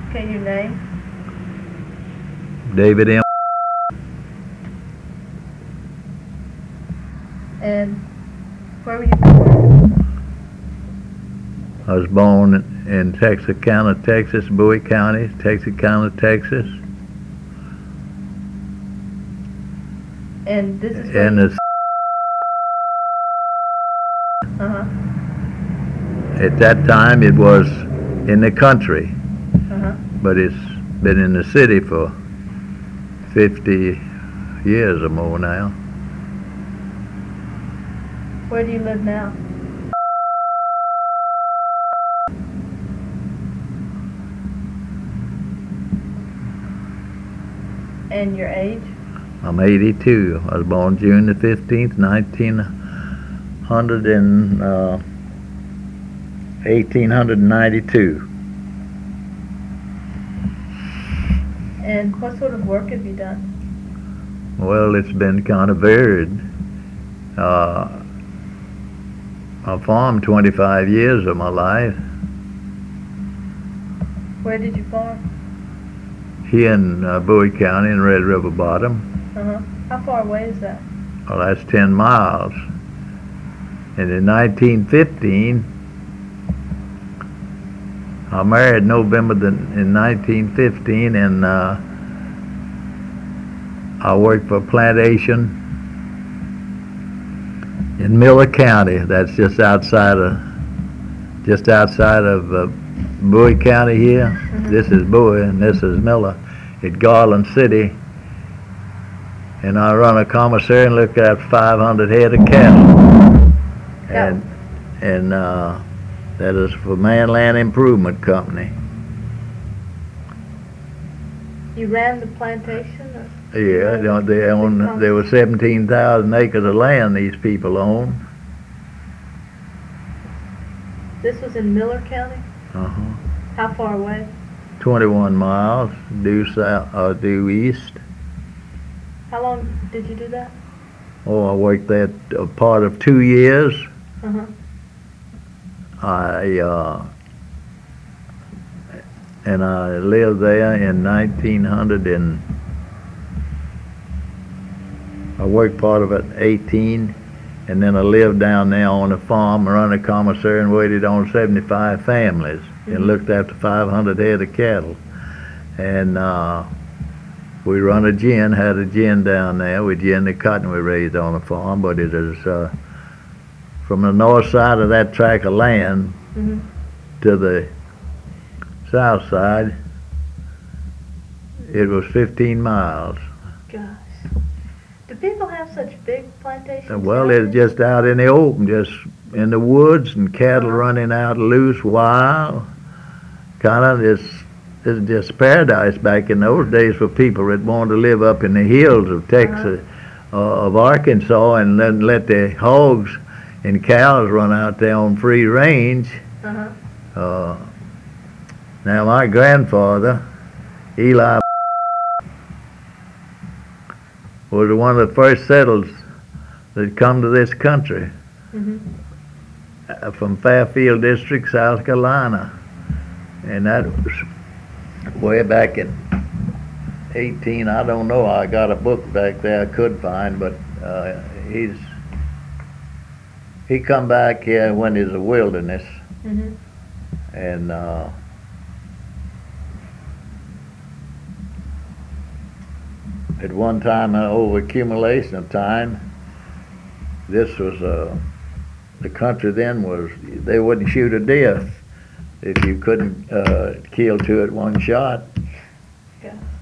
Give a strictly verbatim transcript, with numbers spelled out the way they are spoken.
Okay, your name? David M. And where were you born? I was born in Texarkana, Texas, Bowie County, Texarkana, Texas. And this is where And you... the, Uh-huh. at that time it was in the country, Uh-huh. but it's been in the city for fifty years or more now. Where do you live now? And your age? I'm eighty-two. I was born June the fifteenth, nineteen hundred and uh, eighteen ninety-two. And what sort of work have you done? Well, it's been kind of varied. Uh, I farmed twenty-five years of my life Where did you farm? here in uh, Bowie County in Red River Bottom. Uh-huh. How far away is that? Well, that's ten miles. And in nineteen fifteen, I married November the, in nineteen fifteen, and uh, I worked for a plantation in Miller County. That's just outside of just outside of uh, Bowie County here. Mm-hmm. This is Bowie and this is Miller at Garland City. And I run a commissary and look at five hundred head of cattle. Yeah. And and uh, that is for Manland Improvement Company. You ran the plantation? Or Yeah, you they own- they own, there were seventeen thousand acres of land these people own. This was in Miller County? Uh-huh. How far away? twenty-one miles due south, uh, due east. How long did you do that? Oh, I worked there a part of two years. Uh-huh. I, uh, and I lived there in nineteen hundred and I worked part of it eighteen, and then I lived down there on a farm, run a commissary, and waited on seventy-five families, Mm-hmm. and looked after five hundred head of cattle. And uh, we run a gin, had a gin down there. We gin the cotton we raised on the farm, but it is uh, from the north side of that tract of land Mm-hmm. to the south side, it was fifteen miles. Gosh. Do people have such big plantations? Well, down it's there? just out in the open, just in the woods, and cattle Uh-huh. running out loose, wild. Kind of this, this is just paradise back in those days for people that wanted to live up in the hills of Texas, uh, of Arkansas, and then let the hogs and cows run out there on free range. Uh-huh. Uh, now, my grandfather, Eli, was one of the first settlers that come to this country Mm-hmm. uh, from Fairfield District, South Carolina. And that was way back in eighteen, I don't know, I got a book back there I could find, but uh, he's, he come back here when there's a wilderness, Mm-hmm. and uh, at one time, uh, over accumulation of time, this was, uh, the country then was, they wouldn't shoot a deer if you couldn't uh, kill two at one shot. Yeah.